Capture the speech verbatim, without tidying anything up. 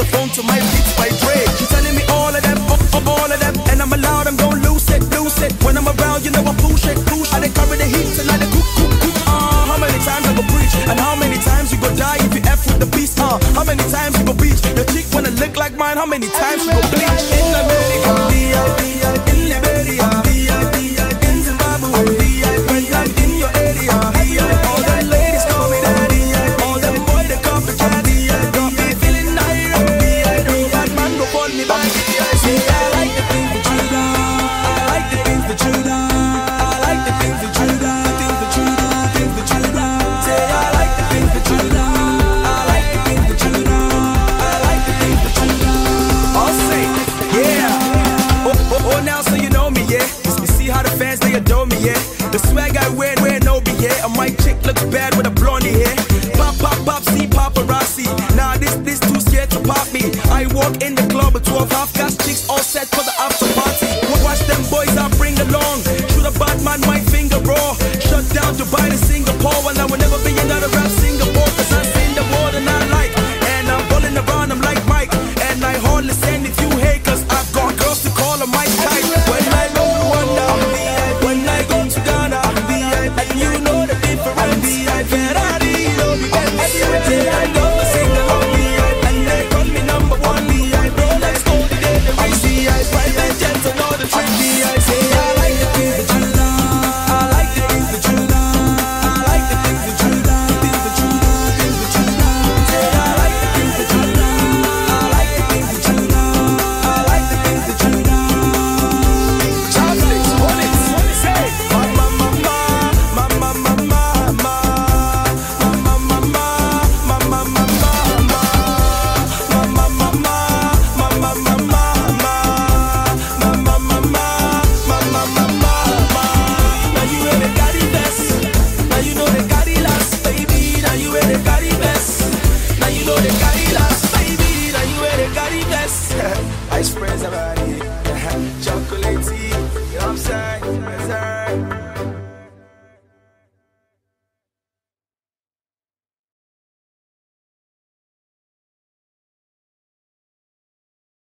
the phone to my beats by Dre. She's telling me all of them, oh, oh, all of them. And I'm allowed, I'm gon' lose it, lose it. When I'm around, you know I push it, push. I they carry the heat till I they cook, cook, cook. Uh, how many times I go preach? And how many times you go die if you F with the beast? Uh, how many times you go beach? Your chick wanna look like mine, how many times you go bleach? In America, V I P, in Liberia, V I P, in Zimbabwe, V I P, in your area, V I P. All the ladies call me daddy, all them boys they call me daddy. Got me feeling irate, V I P. Bad man go call me back, V I P. I like the things that you do, I like the things that you do, I like the things that you do, things that you do, things that you do. Say I like the things that you do, I like the things that you do, I like the things that you do. I'll say, yeah. Oh, oh, oh, now so you know me, yeah. You see how the fans they adore me, yeah. The swag I wear, wear no be, yeah. And my chick looks bad with a blondie hair. Pop, pop, pop, see paparazzi. Nah, this, this too scared to pop me. I walk in the club with twelve half-gas chicks all set for the